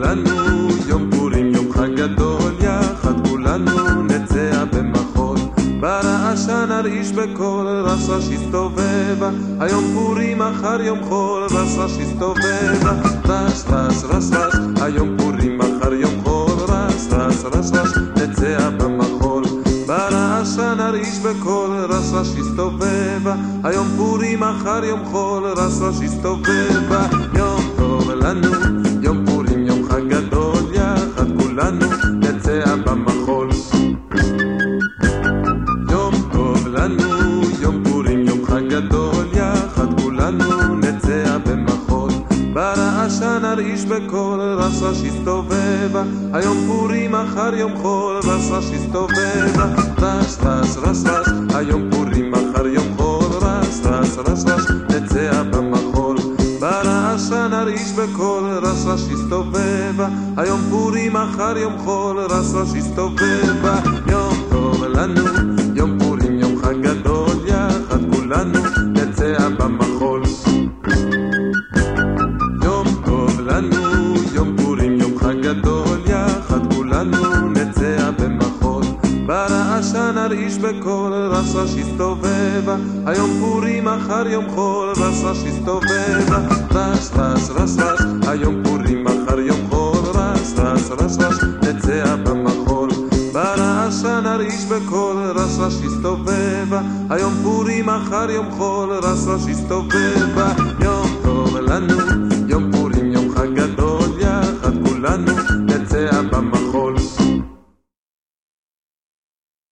לנו, יום פורים יום חג גדול, יחד כולנו נצא במחול, ברעשה נרעיש בקול, רסה שיסתובבה, היום פורים מחר יום חול, רסה שיסתובבה, רס רס רס רס, היום פורים מחר יום חול, רס רס רס רס, נצא במחול, ברעשה נרעיש בקול, רסה שיסתובבה, היום פורים מחר יום חול, רסה שיסתובבה, יום טוב לנו, יום פורים יום חג גדול, יחד כולנו נצא במחול. יום טוב לנו, יום פורים יום חג גדול, יחד כולנו נצא במחול, ברעשה נרעיש בקול, רסה שיסתובבה, היום פורים מחר יום חול, רסה שיסתובבה, רס רס רס רס, היום פורים מחר יום חול, רס רס רס רס, נצא במחול, ברעשה נרעיש בקול, רסה שיסתובבה, היום פורים מחר יום חול, רסה שיסתובבה, יום טוב לנו, יום פורים יום חג גדול, יחד כולנו נצא במחול. יום טוב לנו, יום פורים יום חג גדול, יחד כולנו נצא במחול, ברעשה נרעיש בקול, רסה שיסתובבה, היום פורים מחר יום חול, רסה שיסתובבה, רס רס רס רס, היום פורים מחר יום חול, רס רס רס רס, נצא במחול, ברעשה נרעיש בקול, רסה שיסתובבה, היום פורים מחר יום חול, רסה שיסתובבה, יום טוב לנו,